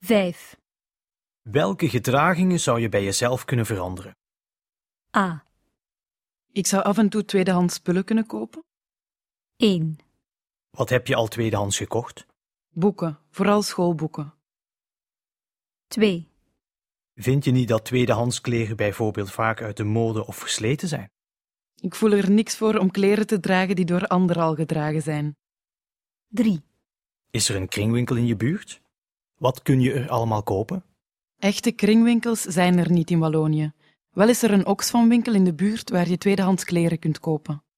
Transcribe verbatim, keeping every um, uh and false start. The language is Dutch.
vijf. Welke gedragingen zou je bij jezelf kunnen veranderen? A. Ik zou af en toe tweedehands spullen kunnen kopen. één. Wat heb je al tweedehands gekocht? Boeken, vooral schoolboeken. twee. Vind je niet dat tweedehands kleren bijvoorbeeld vaak uit de mode of versleten zijn? Ik voel er niks voor om kleren te dragen die door anderen al gedragen zijn. drie. Is er een kringwinkel in je buurt? Wat kun je er allemaal kopen? Echte kringwinkels zijn er niet in Wallonië. Wel is er een Oxfam-winkel in de buurt waar je tweedehands kleren kunt kopen.